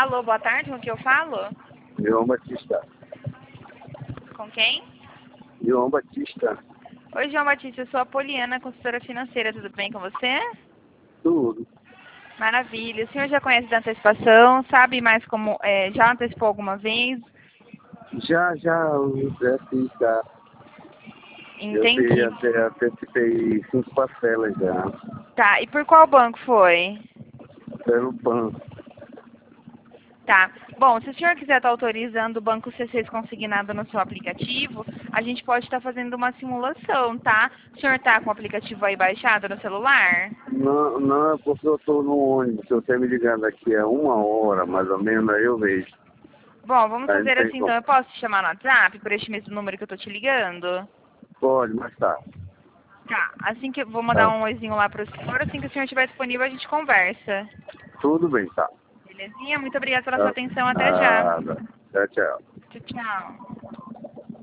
Alô, boa tarde, com quem eu falo? João Batista. Com quem? João Batista. Oi, João Batista, eu sou a Poliana, consultora financeira, tudo bem com você? Tudo. Maravilha. O senhor já conhece da antecipação, sabe mais como, já antecipou alguma vez? Já fiz, tá? Entendi. Antecipei 5 parcelas já. Tá, e por qual banco foi? Pelo banco. Tá. Bom, se o senhor quiser estar autorizando o Banco C6 consignado no seu aplicativo, a gente pode estar fazendo uma simulação, tá? O senhor tá com o aplicativo aí baixado no celular? Não, é porque eu tô no ônibus. Se você me ligar daqui a 1 hora, mais ou menos, aí eu vejo. Bom, vamos Aí não fazer tem assim, como. então. Eu posso te chamar no WhatsApp por este mesmo número que eu tô te ligando? Pode, mas tá. Tá. Assim que eu vou mandar Tá. um oizinho lá pro senhor, assim que o senhor estiver disponível, a gente conversa. Tudo bem, tá. Belezinha? Muito obrigada pela sua Tá. atenção. Até já. Nada. Tchau, tchau. Tchau, tchau.